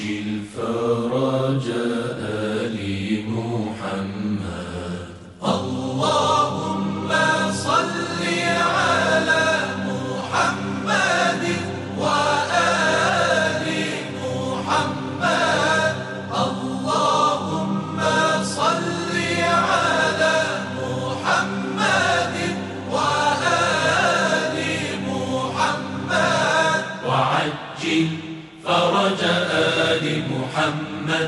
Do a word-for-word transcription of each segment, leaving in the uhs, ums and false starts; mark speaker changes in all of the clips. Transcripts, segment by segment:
Speaker 1: وعجل فرج آل محمد. اللهم صل على محمد وآل محمد. اللهم صل على محمد وآل محمد وعجل فرج آل محمد.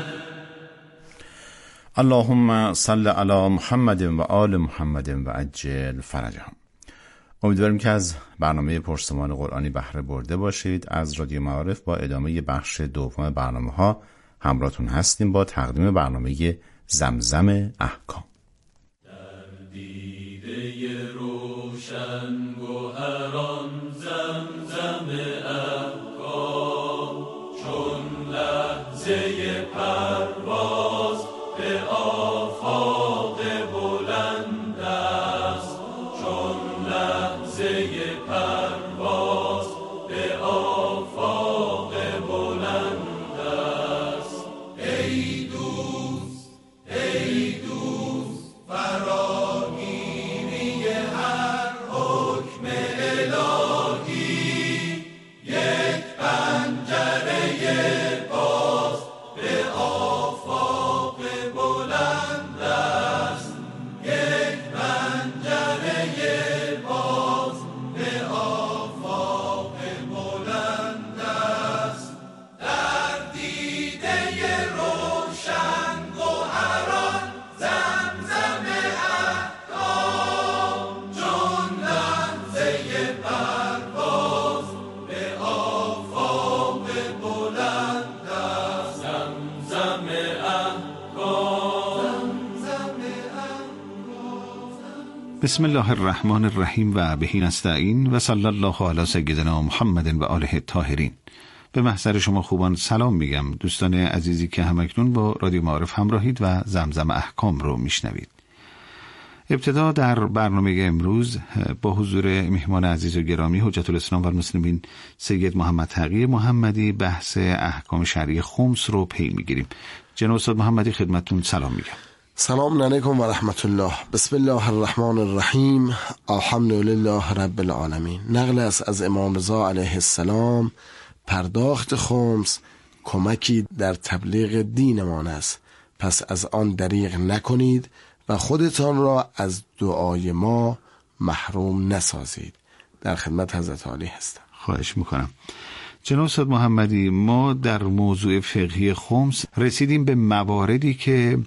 Speaker 2: اللهم صل علی محمد و آل محمد و عجل فرجهم. امیدواریم که از برنامه پرسمان قرآنی بهره برده باشید. از رادیو معارف با ادامه بخش دوم برنامه ها همراهتون هستیم با تقدیم برنامه زمزم احکام.
Speaker 1: در دیده روشن گوهران زمزم احکام، چون لحظه پرواز به آفاق بلند است، چون لحظه پرواز به آفاق بلند است. ای دوست ای دوست فراگیری هر حکم الهی، یک پنجره باز به آفاق بلند است، یک پنجره باز به آفاق بلند است. در دیده روشن گوهران زمزم احکام، چون لحظه پرواز به آفاق بلند است. زمزم احکام، زمزم احکام.
Speaker 3: بسم الله الرحمن الرحیم و بهی نستعین و صلی الله علی سیدنا محمد و آله الطاهرین. به محضر شما خوبان سلام میگم، دوستان عزیزی که همکنون با رادیو معارف همراهید و زمزم احکام رو میشنوید. ابتدا در برنامه امروز با حضور مهمان عزیز و گرامی حجت الاسلام و المسلمین سید محمد تقی محمدی بحث احکام شرعی خمس رو پی میگیریم. جناب استاد محمدی خدمتتون سلام میگم.
Speaker 4: سلام علیکم و رحمت الله. بسم الله الرحمن الرحیم. الحمدلله رب العالمین. نقل است از امام رضا علیه السلام: پرداخت خمس کمکی در تبلیغ دینمان است، پس از آن دریغ نکنید و خودتان را از دعای ما محروم نسازید. در خدمت حضرت عالی هستم.
Speaker 3: خواهش میکنم. جناب استاد محمدی، ما در موضوع فقهی خمس رسیدیم به مواردی که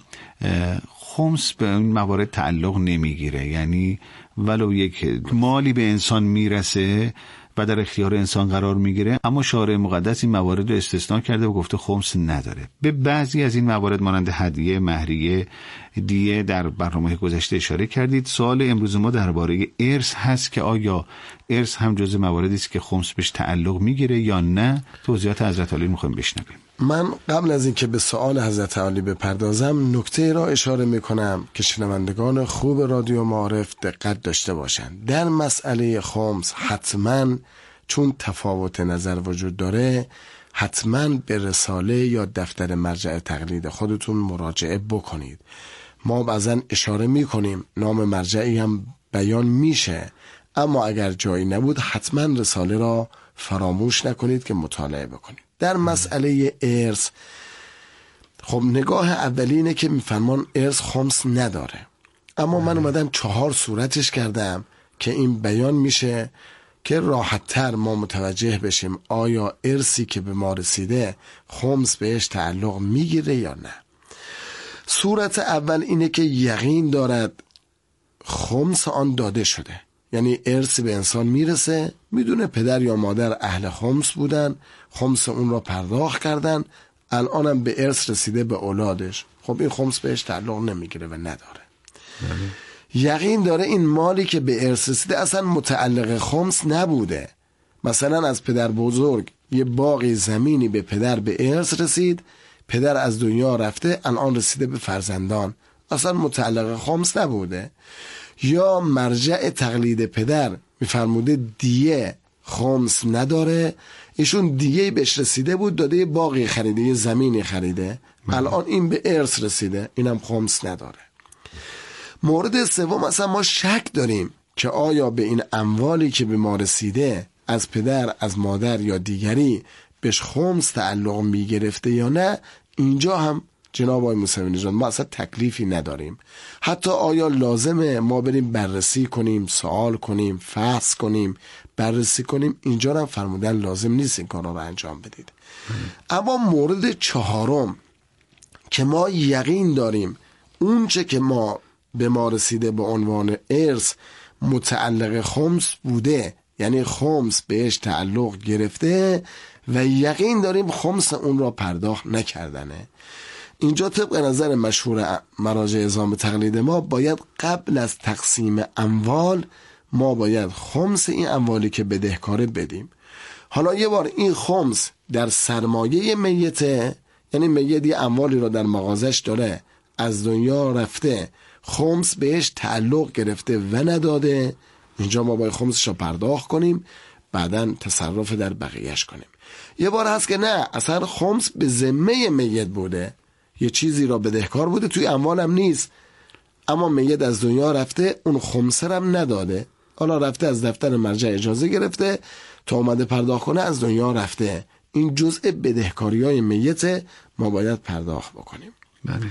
Speaker 3: خمس به این موارد تعلق نمیگیره، یعنی ولو یک مالی به انسان میرسه و در اختیار انسان قرار میگیره، اما شارع مقدس این موارد رو استثناء کرده و گفته خمس نداره. به بعضی از این موارد مانند هدیه، مهریه، دیه در برنامه گذشته اشاره کردید. سوال امروز ما درباره ارث هست که آیا ارث هم جزء مواردی است که خمس بهش تعلق میگیره یا نه؟ توضیحات حضرت علی میخوایم بشنویم.
Speaker 4: من قبل از اینکه به سوال حضرت علی بپردازم نکته را اشاره میکنم که شنوندگان خوب رادیو معارف دقت داشته باشند. در مسئله خمس حتما، چون تفاوت نظر وجود داره، حتما به رساله یا دفتر مرجع تقلید خودتون مراجعه بکنید. ما بعضا اشاره میکنیم، نام مرجعی هم بیان میشه، اما اگر جایی نبود حتما رساله را فراموش نکنید که مطالعه بکنید. در مسئله ارث، خب نگاه اولینه که میفرمان ارث خمس نداره، اما من اومدم چهار صورتش کردم که این بیان میشه که راحت تر ما متوجه بشیم آیا ارثی که به ما رسیده خمس بهش تعلق میگیره یا نه. صورت اول اینه که یقین دارد خمس آن داده شده، یعنی ارث به انسان میرسه، میدونه پدر یا مادر اهل خمس بودن، خمس اون را پرداخت کردن، الانم به ارث رسیده به اولادش، خب این خمس بهش تعلق نمیگیره و نداره. یقین داره این مالی که به ارث رسیده اصلا متعلق خمس نبوده. مثلا از پدر بزرگ یه باقی زمینی به پدر به ارث رسید، پدر از دنیا رفته، الان رسیده به فرزندان، اصلا متعلق خمس نبوده. یا مرجع تقلید پدر میفرموده دیه خمس نداره، ایشون دیگه بهش رسیده بود، داده یه باقی خریده، یه زمینی خریده، الان این به ارث رسیده، اینم خمس نداره. مورد سوم اصلا ما شک داریم که آیا به این اموالی که به ما رسیده از پدر، از مادر یا دیگری بهش خمس تعلق می گرفته یا نه. اینجا هم جناب آقای موسوی نژاد ما اصلا تکلیفی نداریم. حتی آیا لازمه ما بریم بررسی کنیم، سوال کنیم، فحص کنیم، بررسی کنیم؟ اینجا هم فرمودن لازم نیست این کارا رو انجام بدید. اما مورد چهارم که ما یقین داریم اون چه که ما به ما رسیده به عنوان ارث متعلق خمس بوده، یعنی خمس بهش تعلق گرفته و یقین داریم خمس اون را پرداخت نکردنه. اینجا طبق نظر مشهور مراجع عظام تقلید ما باید قبل از تقسیم اموال ما باید خمس این اموالی که بدهکاره بدیم. حالا یه بار این خمس در سرمایه میته، یعنی میت یه اموالی رو در مغازش داره، از دنیا رفته، خمس بهش تعلق گرفته و نداده، اینجا ما باید خمسش رو پرداخت کنیم، بعدن تصرف در بقیهش کنیم. یه بار هست که نه، اصلا خمس به ذمه میت بوده، یه چیزی را بدهکار بوده، توی اموالم نیست، اما میت از دنیا رفته، اون خمسه هم نداده، حالا رفته از دفتر مرجع اجازه گرفته تا اومده پرداخت کنه، از دنیا رفته. این جزء بدهکاری های میت ما باید پرداخت بکنیم.
Speaker 3: بله.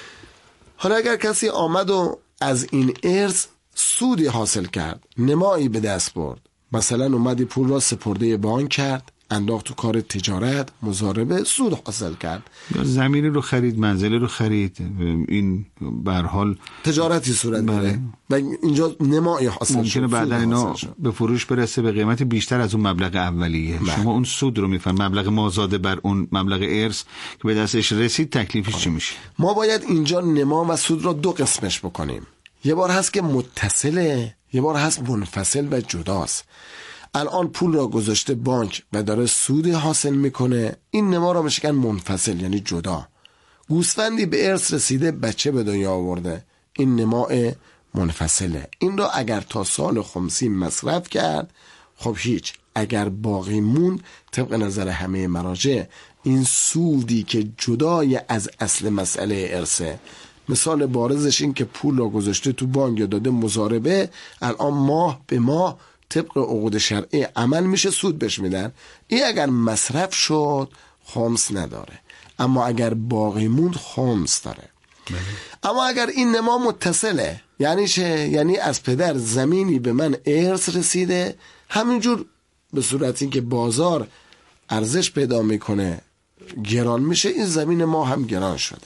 Speaker 4: حالا اگر کسی آمد و از این ارث سودی حاصل کرد، نمایی به دست برد، مثلا اومدی پول را سپرده بانک کرد، انداخت تو کار تجارت، مضاربه، سود حاصل کرد،
Speaker 3: یا زمینی رو خرید، منزلی رو خرید، این به هر حال
Speaker 4: تجارتی صورت میگیره و اینجا نمایی حاصل
Speaker 3: ممکنه
Speaker 4: شد،
Speaker 3: بعدا اینا به فروش برسه به قیمت بیشتر از اون مبلغ اولیه.
Speaker 4: بله.
Speaker 3: شما اون سود رو میفهم، مبلغ مازاده بر اون مبلغ ارث که به دستش رسید، تکلیفش چی میشه؟
Speaker 4: ما باید اینجا نما و سود را دو قسمش بکنیم. یه بار هست که متصله، یه بار هست منفصل و جداست. الان پول را گذاشته بانک و داره سود حاصل میکنه، این نما را میشه منفصل، یعنی جدا. گوسفندی به ارث رسیده، بچه به دنیا آورده، این نماء منفصله. این را اگر تا سال خمسی مصرف کرد خب هیچ، اگر باقی موند طبق نظر همه مراجع این سودی که جدای از اصل مسئله ارثه. مثال بارزش این که پول را گذاشته تو بانک یا داده مضاربه، الان ماه به ماه طبق عقود شرعی عمل میشه، سود بهش میدن، این اگر مصرف شد خمس نداره، اما اگر باقی موند خمس داره. بله. اما اگر این نما متصله، یعنی چه؟ یعنی از پدر زمینی به من ارث رسیده، همینجور به صورتی که بازار ارزش پیدا میکنه گران میشه، این زمین ما هم گران شده.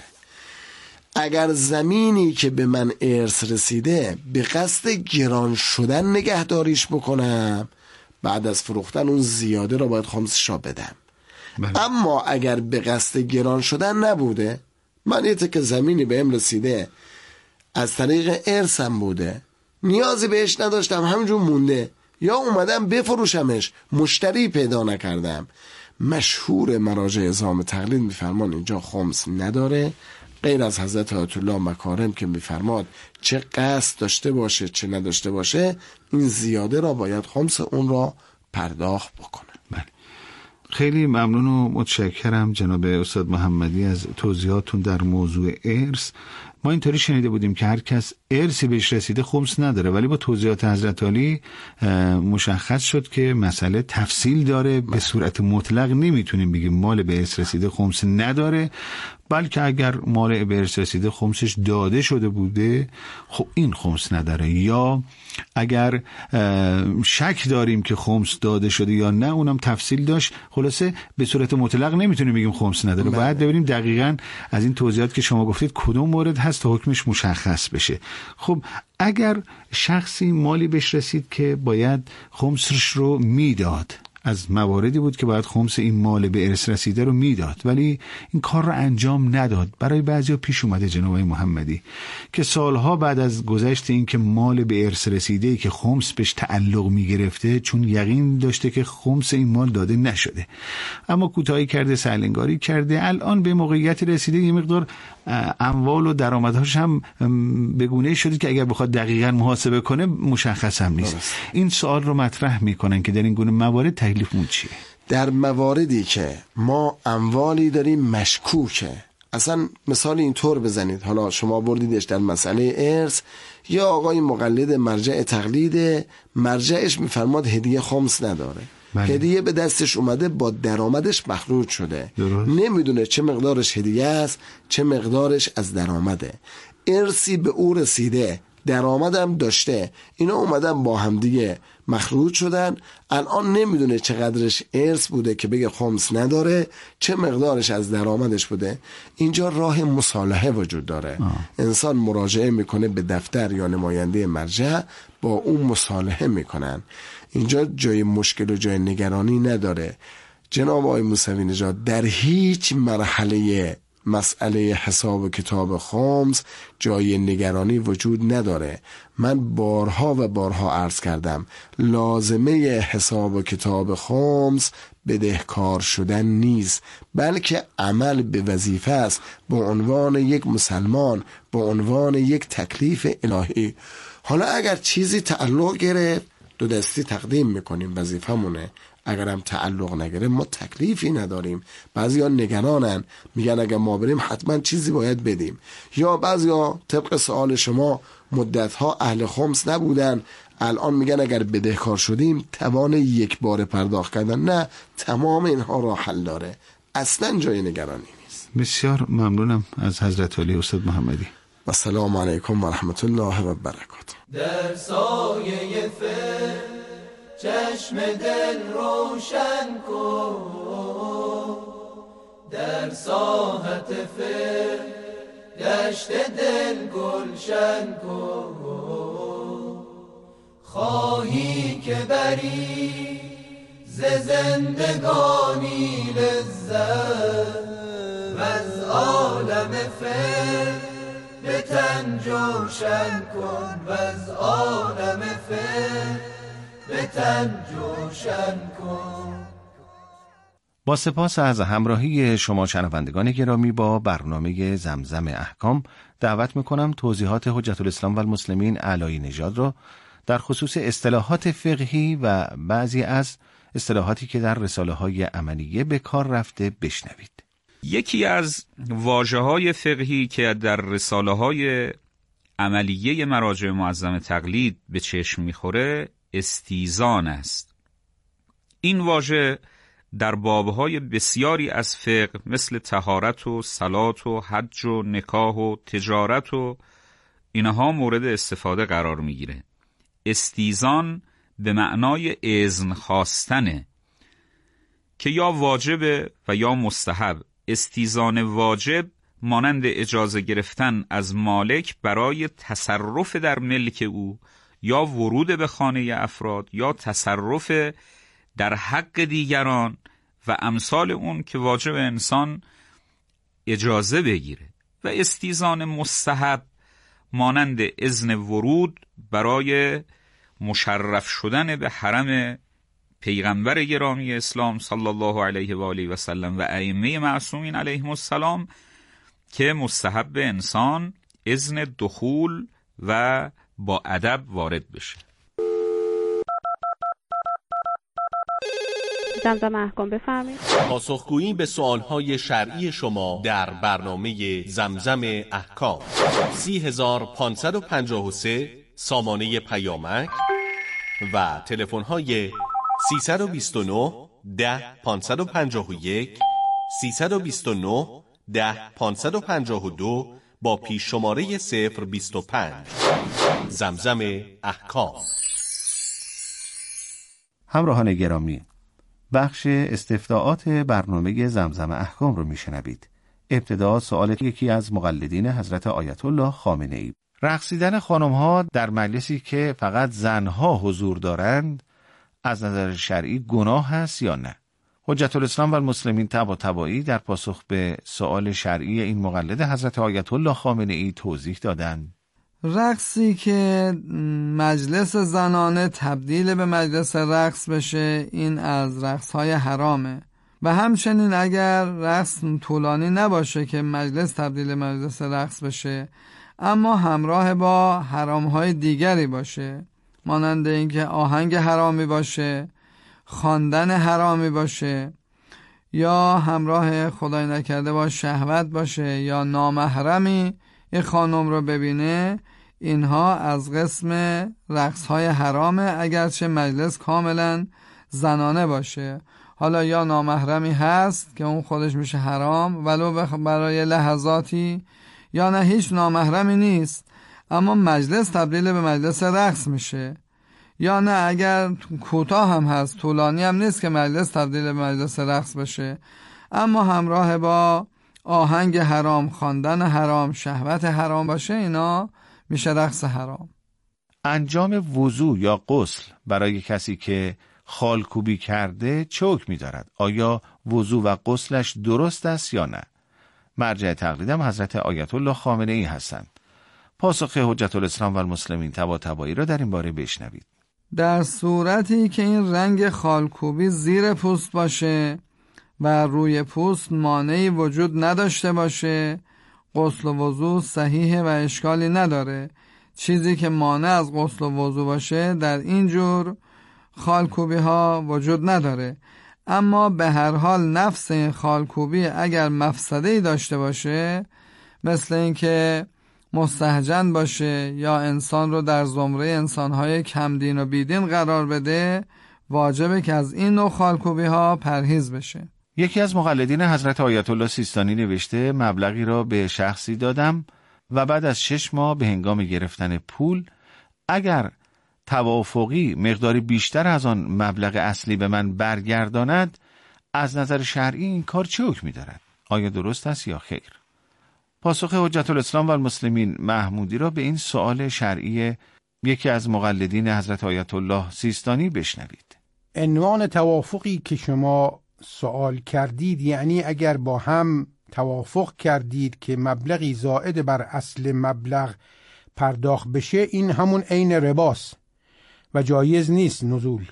Speaker 4: اگر زمینی که به من ارث رسیده به قصد گران شدن نگهداریش بکنم، بعد از فروختن اون زیاده را باید خمسش را بدم. بله. اما اگر به قصد گران شدن نبوده، من یه تک زمینی بهم رسیده از طریق ارثم بوده، نیازی بهش نداشتم، همینجور مونده، یا اومدم بفروشمش، مشتری پیدا نکردم، مشهور مراجع عظام تقلید میفرمان اینجا خمس نداره، غیر از حضرت آیت الله مکارم که میفرماد چه قصد داشته باشه چه نداشته باشه، این زیاده را باید خمس اون را پرداخت بکنه.
Speaker 3: بله. خیلی ممنون و متشکرم جناب استاد محمدی از توضیحاتون در موضوع ارث. ما اینطوری شنیده بودیم که هر کس ارثی بهش رسیده خمس نداره، ولی با توضیحات حضرت علی مشخص شد که مسئله تفصیل داره. به صورت مطلق نمیتونیم بگیم مال به ارث رسیده خمس نداره، بلکه اگر مال به ارث رسیده خمسش داده شده بوده خب این خمس نداره، یا اگر شک داریم که خمس داده شده یا نه اونم تفصیل داشت. خلاصه به صورت مطلق نمیتونیم بگیم خمس نداره، باید ببینیم دقیقاً از این توضیحات که شما گفتید کدوم مورد هست تا حکمش مشخص بشه. خب اگر شخصی مالی بهش رسید که باید خمسش رو میداد، از مواردی بود که باید خمس این مال به ارث رسیده رو میداد ولی این کار رو انجام نداد، برای بعضیا پیش اومده جناب محمدی که سالها بعد از گذشت این که مال به ارث رسیده که خمس بهش تعلق میگرفته، چون یقین داشته که خمس این مال داده نشده اما کوتاهی کرده، سهلنگاری کرده، الان به موقعیت رسیده یه مقدار اموال و درآمدهاش هم به گونه‌ای شده که اگر بخواد دقیقاً محاسبه کنه مشخص هم نیست. این سوال رو مطرح میکنن که در این گونه موارد تکلیفمون چیه؟
Speaker 4: در مواردی که ما اموالی داریم مشکوکه، اصلا مثال اینطور بزنید، حالا شما بردیدش در مسئله ارث، یا آقای مقلد مرجع تقلید، مرجعش میفرماد هدیه خمس نداره، بله. هدیه به دستش اومده با درآمدش مخروج شده، درست. نمیدونه چه مقدارش هدیه است چه مقدارش از درآمده، ارثی به او رسیده، درآمدم داشته، اینا اومدن با هم دیگه مخروج شدن، الان نمیدونه چقدرش ارث بوده که بگه خمس نداره، چه مقدارش از درآمدش بوده. اینجا راه مصالحه وجود داره، آه. انسان مراجعه میکنه به دفتر یا نماینده مرجع، با اون مصالحه میکنن. اینجا جای مشکل و جای نگرانی نداره. جناب آقای موسوی نژاد در هیچ مرحله مسئله حساب و کتاب خمس جای نگرانی وجود نداره. من بارها و بارها عرض کردم لازمه حساب و کتاب خمس بدهکار شدن نیست، بلکه عمل به وظیفه است، به عنوان یک مسلمان، به عنوان یک تکلیف الهی. حالا اگر چیزی تعلق گرفت دو دستی تقدیم میکنیم، وظیفمونه. اگرم تعلق نگره ما تکلیفی نداریم. بعضیا نگرانن، میگن اگر ما بریم حتما چیزی باید بدیم، یا بعضیا طبق سوال شما مدتها اهل خمس نبودن، الان میگن اگر بدهکار شدیم توان یک بار پرداخت کردن. نه، تمام اینها را حل داره، اصلا جای نگرانی نیست.
Speaker 3: بسیار ممنونم از حضرت علی استاد محمدی.
Speaker 4: و السلام علیکم و رحمت الله و برکاته.
Speaker 1: در سایه فر چشم دل روشن کن، در ساحت فر دشت دل گلشن کن. خواهی که بری ز زندگانی لذت، و از عالم فر به تن جوشن کن، و از عالم فر به تن جوشن کن.
Speaker 2: با سپاس از همراهی شما شنوندگان گرامی با برنامه زمزم احکام، دعوت میکنم توضیحات حجت الاسلام و المسلمین علایی نژاد را در خصوص اصطلاحات فقهی و بعضی از اصطلاحاتی که در رساله های عملیه به کار رفته بشنوید.
Speaker 5: یکی از واژه‌های فقهی که در رساله‌های عملیه مراجع معظم تقلید به چشم می‌خوره استیزان است. این واژه در بابهای بسیاری از فقه مثل طهارت و صلات و حج و نکاح و تجارت و اینها مورد استفاده قرار می‌گیره. استیزان به معنای اذن خواستنه که یا واجب و یا مستحب. استیزان واجب مانند اجازه گرفتن از مالک برای تصرف در ملک او، یا ورود به خانه افراد، یا تصرف در حق دیگران و امثال اون که واجب انسان اجازه بگیره. و استیزان مستحب مانند اذن ورود برای مشرف شدن به حرم پیغمبر گرامی اسلام صلی الله علیه و آله و سلم و ائمه معصومین علیهم السلام که مستحب انسان اذن دخول و با ادب وارد بشه.
Speaker 6: زمزم احکام بفرمایید.
Speaker 7: پاسخگویی به سوالهای شرعی شما در برنامه زمزم احکام. سی هزار پانصد و پنجاه و سه سامانه پیامک و تلفن‌های سیصد و بیست و نه ده پانصد و پنجاه و یک، سیصد و بیست و نه ده پانصد و پنجاه و دو با پیش شماره صفر بیست و پنج. زمزم احکام.
Speaker 2: همراهان گرامی، بخش استفتاءات برنامه زمزم احکام رو میشنوید. ابتدا سوال یکی از مقلدین حضرت آیت الله خامنه ای: رقصیدن خانم‌ها در مجلسی که فقط زنها حضور دارند از نظر شرعی گناه هست یا نه؟ حجت الاسلام و المسلمین تبا تبایی در پاسخ به سوال شرعی این مقلد حضرت آیت الله خامنه ای توضیح دادند:
Speaker 8: رقصی که مجلس زنانه تبدیل به مجلس رقص بشه این از رقص‌های حرامه، و همچنین اگر رقص طولانی نباشه که مجلس تبدیل به مجلس رقص بشه اما همراه با حرام‌های دیگری باشه، مانند اینکه آهنگ حرامی باشه، خواندن حرامی باشه، یا همراه خدای نکرده با شهوت باشه، یا نامحرمی این خانم رو ببینه، اینها از قسم رقص های حرامه، اگرچه مجلس کاملا زنانه باشه. حالا یا نامحرمی هست که اون خودش میشه حرام ولو برای لحظاتی، یا نه هیچ نامحرمی نیست اما مجلس تبدیل به مجلس رقص میشه، یا نه اگر کوتاه هم هست طولانی هم نیست که مجلس تبدیل به مجلس رقص بشه، اما همراه با آهنگ حرام، خواندن حرام، شهوت حرام باشه، اینا میشه رقص حرام.
Speaker 3: انجام وضو یا غسل برای کسی که خالکوبی کرده چه حکمی دارد؟ آیا وضو و غسلش درست است یا نه؟ مرجع تقلیدم حضرت آیت الله خامنه ای هستند. پاسخ حجت الاسلام و المسلمین طباطبایی را در این باره بشنوید.
Speaker 8: در صورتی که این رنگ خالکوبی زیر پوست باشه و روی پوست مانعی وجود نداشته باشه، غسل و وضو صحیحه و اشکالی نداره. چیزی که مانع از غسل و وضو باشه در این جور خالکوبی ها وجود نداره. اما به هر حال نفس این خالکوبی اگر مفسده‌ای داشته باشه، مثل این که مستهجن باشه یا انسان رو در زمره انسانهای کمدین و بیدین قرار بده، واجبه که از این نوع خالکوبی ها پرهیز بشه.
Speaker 3: یکی از مقلدین حضرت آیت الله سیستانی نوشته مبلغی را به شخصی دادم و بعد از شش ماه به هنگام گرفتن پول اگر توافقی مقداری بیشتر از آن مبلغ اصلی به من برگرداند، از نظر شرعی این کار چه حکمی دارد؟ آیا درست است یا خیر؟ پاسخ حجت الاسلام و المسلمین محمودی را به این سؤال شرعی یکی از مقلدین حضرت آیت الله سیستانی بشنوید.
Speaker 6: عنوان توافقی که شما سوال کردید، یعنی اگر با هم توافق کردید که مبلغی زائد بر اصل مبلغ پرداخت بشه، این همون عین رباست و جایز نیست نزول.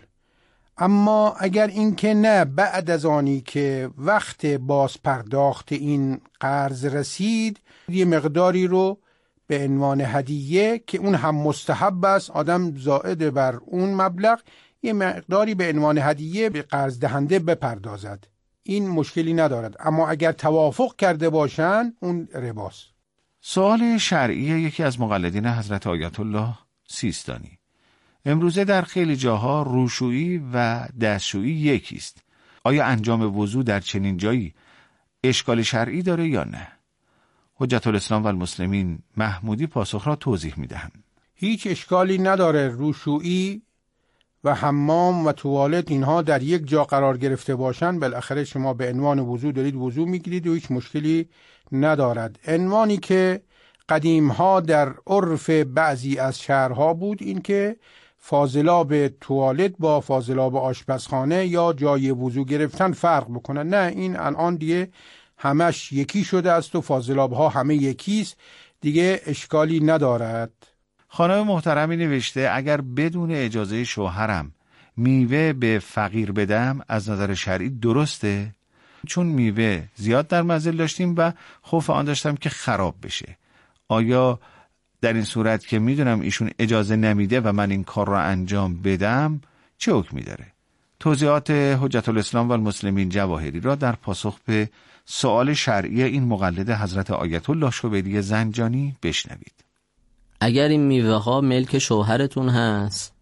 Speaker 6: اما اگر این که نه، بعد از آنی که وقت باز پرداخت این قرض رسید، یه مقداری رو به عنوان هدیه که اون هم مستحب است، آدم زائد بر اون مبلغ یه مقداری به عنوان هدیه به قرض دهنده بپردازد، این مشکلی ندارد. اما اگر توافق کرده باشن، اون رباست.
Speaker 3: سوال شرعی یکی از مقلدین حضرت آیت الله سیستانی: امروزه در خیلی جاها روشویی و دستشویی یکیست. آیا انجام وضو در چنین جایی اشکال شرعی داره یا نه؟ حجت الاسلام و المسلمین محمودی پاسخ را توضیح میدهند.
Speaker 6: هیچ اشکالی نداره. روشویی و حمام و توالت اینها در یک جا قرار گرفته باشن، بالاخره شما به عنوان وضو دارید وضو میگیرید و هیچ مشکلی ندارد. عنوانی که قدیمها در عرف بعضی از شهرها بود، این که فاضلاب توالت با فاضلاب آشپزخانه یا جای وضو گرفتن فرق بکنن. نه، این الان دیگه همش یکی شده است و فاضلاب ها همه یکیست، دیگه اشکالی ندارد.
Speaker 3: خانم محترمی نوشته اگر بدون اجازه شوهرم میوه به فقیر بدم از نظر شرعی درسته؟ چون میوه زیاد در منزل داشتیم و خوف آن داشتم که خراب بشه. آیا در این صورت که میدونم ایشون اجازه نمیده و من این کار را انجام بدم چه حکمی داره؟ توضیحات حجت الاسلام و المسلمین جواهری را در پاسخ به سؤال شرعی این مقلد حضرت آیت الله شوبری زنجانی بشنوید.
Speaker 9: اگر این میوه ها ملک شوهرتون هست،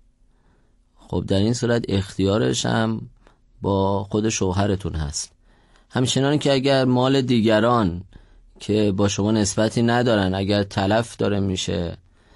Speaker 9: خب در این صورت اختیارش هم با خود شوهرتون هست. همچنان که اگر مال دیگران که با شما نسبتی ندارن، اگر تلف داره میشه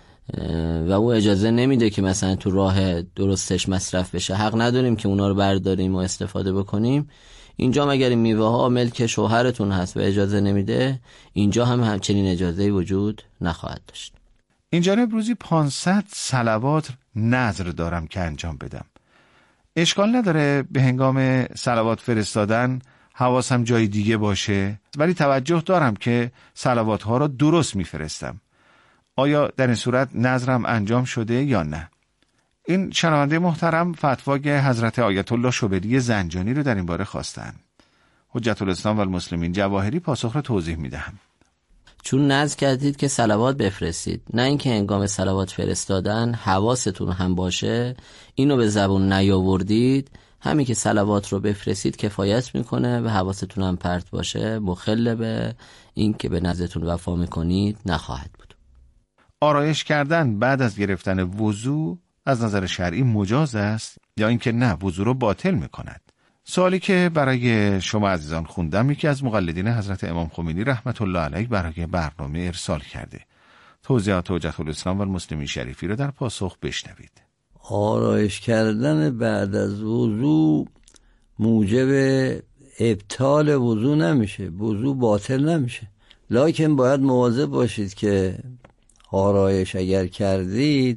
Speaker 9: و او اجازه نمیده که مثلا تو راه درستش مصرف بشه، حق نداریم که اونا رو برداریم و استفاده بکنیم. اینجا اگر این میوه ها ملک شوهرتون هست و اجازه نمیده، اینجا هم همچنین اجازه وجود نخواهد داشت.
Speaker 3: اینجا امروزی پانصد صلوات نذر دارم که انجام بدم. اشکال نداره به هنگام صلوات فرستادن حواسم جای دیگه باشه، ولی توجه دارم که صلوات ها را درست میفرستم. آیا در این صورت نذرم انجام شده یا نه؟ این شنونده محترم فتوای حضرت آیت الله شوبری زنجانی رو در این باره خواستن. حجت الاسلام و المسلمین جواهری پاسخ را توضیح میدهم.
Speaker 9: چون نذر کردید که صلوات بفرستید، نه اینکه هنگام صلوات فرستادن حواستون هم باشه، اینو به زبون نیاوردید، همین که صلوات رو بفرستید کفایت میکنه و حواستون هم پرت باشه، مخل به این که به نذرتون وفا میکنید نخواهد بود.
Speaker 3: آرایش کردن بعد از گرفتن وضو از نظر شرعی مجاز است یا اینکه نه وضو رو باطل میکند؟ سوالی که برای شما عزیزان خوندم یکی از مقلدین حضرت امام خمینی رحمت الله علیه برای برنامه ارسال کرده. توضیحات حجت الاسلام و المسلمین شریفی رو در پاسخ بشنوید.
Speaker 10: آرایش کردن بعد از وضو موجب ابطال وضو نمیشه، وضو باطل نمیشه، لکن باید مواظب باشید که آرایش اگر کردید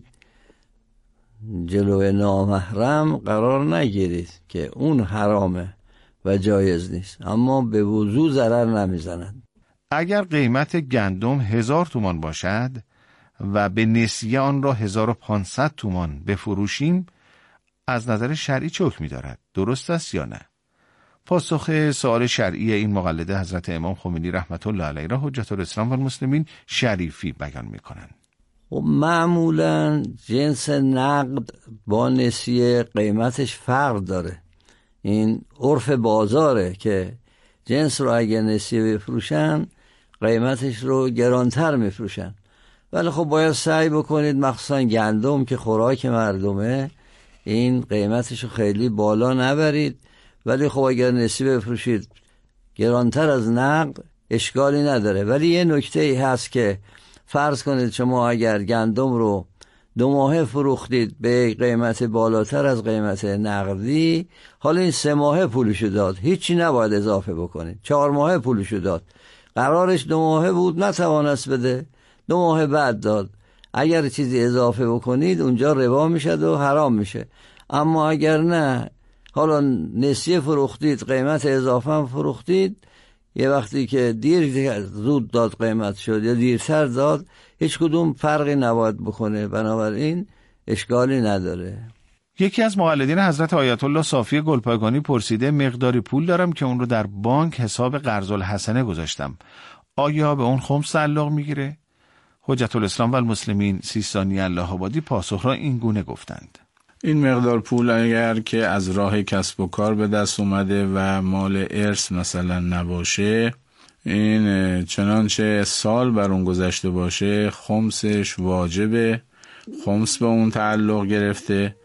Speaker 10: جلوی نامحرم قرار نگیرید که اون حرامه و جایز نیست، اما به وضو ضرر نمیزند.
Speaker 3: اگر قیمت گندم هزار تومان باشد و به نسیه آن را هزار و پانصد تومان بفروشیم، از نظر شرعی چه حکمی دارد؟ درست است یا نه؟ پاسخ سوال شرعی این مقلد حضرت امام خمینی رحمت الله علیه را حجت الاسلام و المسلمین شریفی بیان می‌کنند.
Speaker 10: و معمولا جنس نقد با نسیه قیمتش فرق داره. این عرف بازاره که جنس رو اگه نسیه بفروشن قیمتش رو گرانتر میفروشن، ولی خب باید سعی بکنید مخصوصا گندم که خوراک مردمه این قیمتش رو خیلی بالا نبرید، ولی خب اگر نسیه بفروشید گرانتر از نقد اشکالی نداره. ولی یه نکته ای هست که فرض کنید شما اگر گندم رو دو ماهه فروختید به قیمت بالاتر از قیمت نقدی، حالا این سه ماهه پولشو داد، هیچی نباید اضافه بکنید. چهار ماهه پولشو داد، قرارش دو ماهه بود نتوانست بده، دو ماه بعد داد. اگر چیزی اضافه بکنید اونجا ربا میشه و حرام میشه. اما اگر نه، حالا نسیه فروختید قیمت اضافه هم فروختید، یه وقتی که دیر زود داد قیمت شد یا دیرتر داد، هیچ کدوم فرقی نباید بکنه، بنابراین اشکالی نداره.
Speaker 3: یکی از مقلدین حضرت آیت الله صافی گلپایگانی پرسیده مقداری پول دارم که اون رو در بانک حساب قرض الحسنه گذاشتم، آیا به اون خمس تعلق میگیره؟ حجت الاسلام و المسلمین سیستانی الله آبادی پاسخ را این گونه گفتند.
Speaker 11: این مقدار پول اگر که از راه کسب و کار به دست اومده و مال ارث مثلا نباشه، این چنانچه سال بر اون گذشته باشه خمسش واجبه، خمس به اون تعلق گرفته.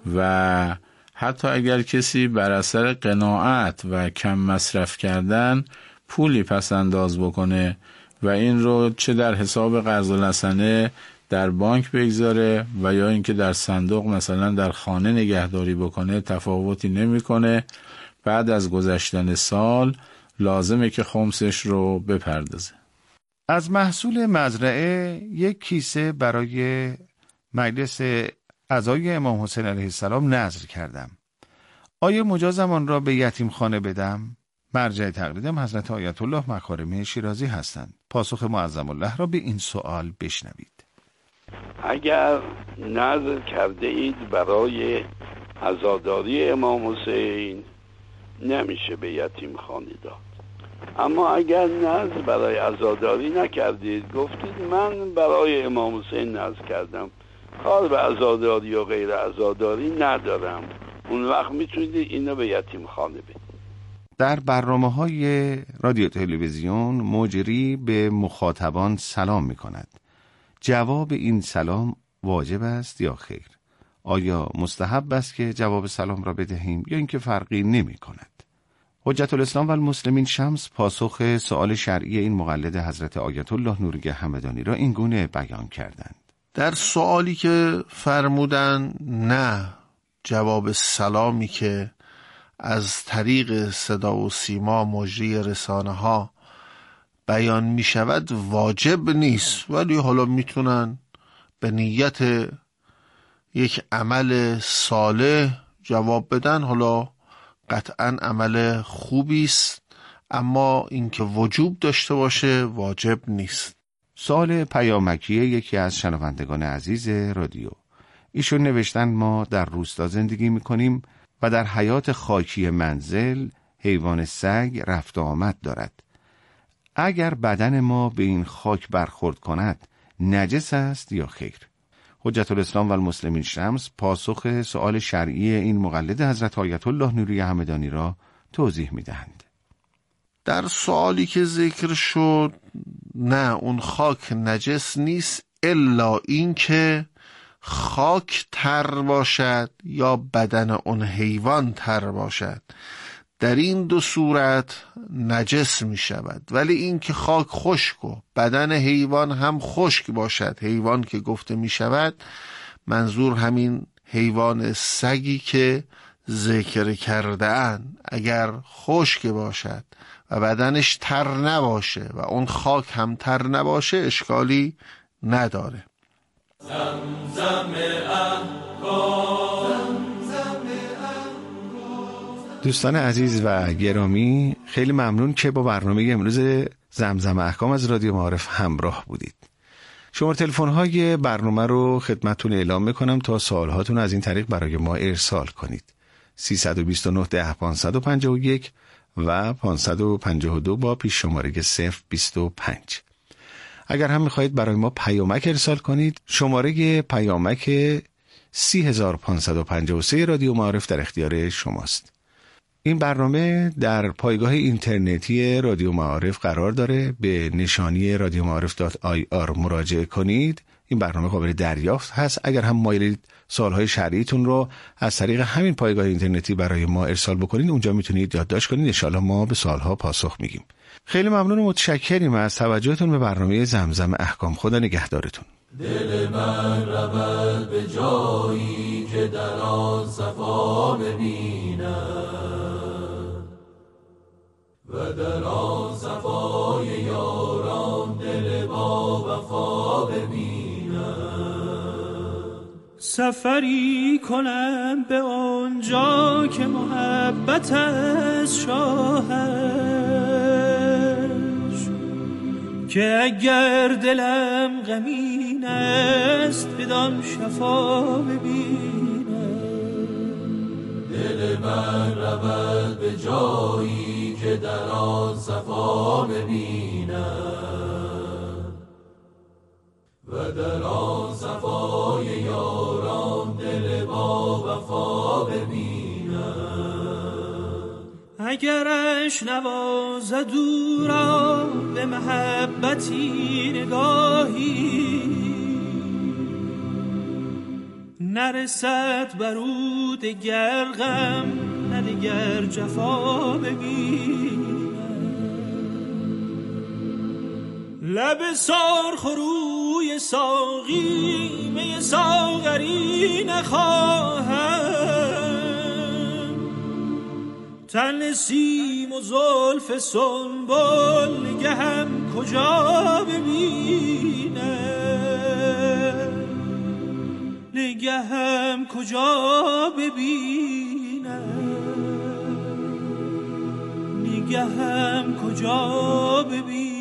Speaker 11: و حتی اگر کسی بر اثر قناعت و کم مصرف کردن پولی پس انداز بکنه و این رو چه در حساب قرض الحسنه در بانک بگذاره و یا اینکه در صندوق مثلا در خانه نگهداری بکنه، تفاوتی نمیکنه. بعد از گذشتن سال لازمه که خمسش رو بپردازه.
Speaker 3: از محصول مزرعه یک کیسه برای مجلس عزای امام حسین علیه السلام نذر کردم. آیا مجازم آن را به یتیم خانه بدم؟ مرجع تقلیدم حضرت آیت الله مکارمی شیرازی هستند. پاسخ معظم الله را به این سوال بشنوید.
Speaker 12: اگر نذر کرده اید برای عزاداری امام حسین نمیشه به یتیم خانه داد، اما اگر نذر برای عزاداری نکردید، گفتید من برای امام حسین نذر کردم، کار به عزاداری یا غیر عزاداری ندارم، اون وقت میتونید اینو به یتیم خانه بدید.
Speaker 3: در برنامه‌های رادیو تلویزیون مجری به مخاطبان سلام می‌کند. جواب این سلام واجب است یا خیر؟ آیا مستحب است که جواب سلام را بدهیم یا اینکه فرقی نمی‌کند؟ حجت الاسلام و المسلمین شمس پاسخ سوال شرعی این مقلد حضرت آیت الله نوری همدانی را این گونه بیان کردند.
Speaker 13: در سوالی که فرمودن نه، جواب سلامی که از طریق صدا و سیما مجری رسانه ها بیان می شود واجب نیست، ولی حالا میتونن به نیت یک عمل صالح جواب بدن. حالا قطعا عمل خوبی است، اما اینکه وجوب داشته باشه واجب نیست.
Speaker 3: سوال پیامکی یکی از شنوندگان عزیز رادیو. ایشون نوشتن ما در روستا زندگی میکنیم و در حیات خاکی منزل حیوان سگ رفت و آمد دارد. اگر بدن ما به این خاک برخورد کند نجس است یا خیر؟ حجت الاسلام و المسلمین شمس پاسخ سؤال شرعی این مقلد حضرت آیت الله نوری همدانی را توضیح می‌دهند.
Speaker 13: در سوالی که ذکر شد، نه اون خاک نجس نیست الا این که خاک تر باشد یا بدن اون حیوان تر باشد، در این دو صورت نجس می شود. ولی این که خاک خشک و بدن حیوان هم خشک باشد، حیوان که گفته می شود منظور همین حیوان سگی که ذکر کرده اند، اگر خشک باشد و بدنش تر نباشه و اون خاک هم تر نباشه اشکالی نداره.
Speaker 1: زمزم احکام.
Speaker 3: دوستان عزیز و گرامی، خیلی ممنون که با برنامه امروز زمزم احکام از رادیو معارف همراه بودید. شماره تلفن های برنامه رو خدمتتون اعلام میکنم تا سوالهاتون از این طریق برای ما ارسال کنید. سیصد و بیست و نه ده پانصد و پنجاه و یک و پانصد و پنجاه و دو با پیش شماره صفر بیست و پنج. اگر هم میخواهید برای ما پیامک ارسال کنید، شماره پیامک سی هزار و پانصد و پنجاه و سه رادیو معارف در اختیار شماست. این برنامه در پایگاه اینترنتی رادیو معارف قرار داره. به نشانی رادیو معارف دات آی آر مراجعه کنید. این برنامه قابل دریافت هست. اگر هم مایلید سوالهای شرعیتون رو از طریق همین پایگاه اینترنتی برای ما ارسال بکنید، اونجا میتونید یادداشت کنید. ان شاءالله ما به سوالها پاسخ میگیم. خیلی ممنون و متشکریم از توجهتون به برنامه زمزم احکام. خدا نگهدارتون.
Speaker 1: دل من رود به جایی که در آن صفا ببینم و در آن صفای یاران دل با وفا ببینم.
Speaker 14: سفری کنم به آنجا که محبت از شاهش، که اگر دلم غمین است بدان شفا ببینم.
Speaker 1: دل من رود به جایی که در آن صفا ببینم و در آن صفای یاران دل با وفا ببینم.
Speaker 14: اگرش نوازد او را به محبتی نگاهی، نرسد بر او دگر غم نه دگر جفا ببینم. لب سرخ روی ساقی می ساغری نخواهم، تن سیم و زلف سنبل نگهم کجا ببینم، نگهم کجا ببینم، نگهم کجا ببینم.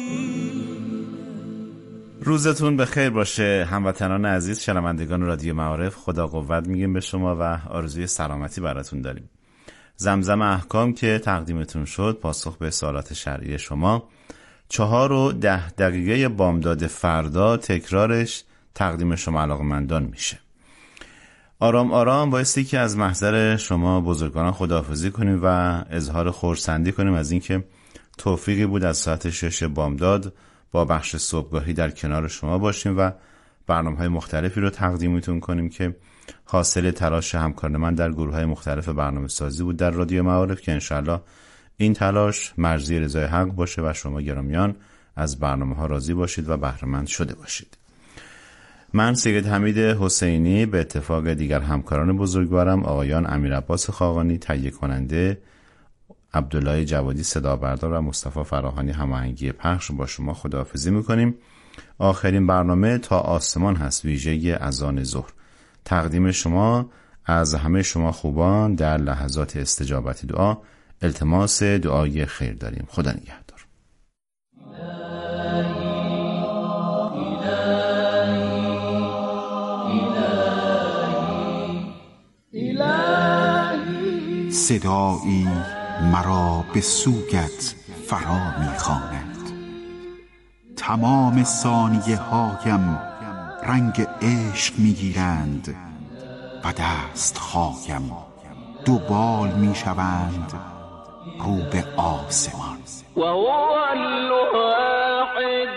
Speaker 2: روزتون بخیر باشه هموطنان عزیز، شنوندگان رادیو معارف. خدا قوت میگیم به شما و آرزوی سلامتی براتون داریم. زمزم احکام که تقدیمتون شد پاسخ به سوالات شرعی شما. چهار و ده دقیقه بامداد فردا تکرارش تقدیم شما علاقه‌مندان میشه. آرام آرام بایستی که از محضر شما بزرگان خداحافظی کنیم و اظهار خرسندی کنیم از اینکه توفیقی بود از ساعت شش بامداد با بخش صبحگاهی در کنار شما باشیم و برنامه‌های مختلفی رو تقدیمتون کنیم که حاصل تلاش همکاران من در گروه‌های مختلف برنامه سازی بود در رادیو معارف که انشالله این تلاش مرضی رضای حق باشه و شما گرامیان از برنامه‌ها راضی باشید و بهره‌مند شده باشید. من سید حمید حسینی به اتفاق دیگر همکاران بزرگوارم آقایان امیر عباس خاقانی تهیه کننده، عبدالله جوادی صدا بردار و مصطفی فراهانی هماهنگی پخش با شما خداحافظی میکنیم. آخرین برنامه تا آسمان هست، ویژه اذان ظهر. تقدیم شما از همه شما خوبان در لحظات استجابت دعا التماس دعای خیر داریم. خدا نگهدار.
Speaker 15: صدایی مرا به سویت فرا می‌خواند، تمام ثانیه هایم رنگ عشق میگیرند و دست خوایم دو بال میشوند رو به آسمان.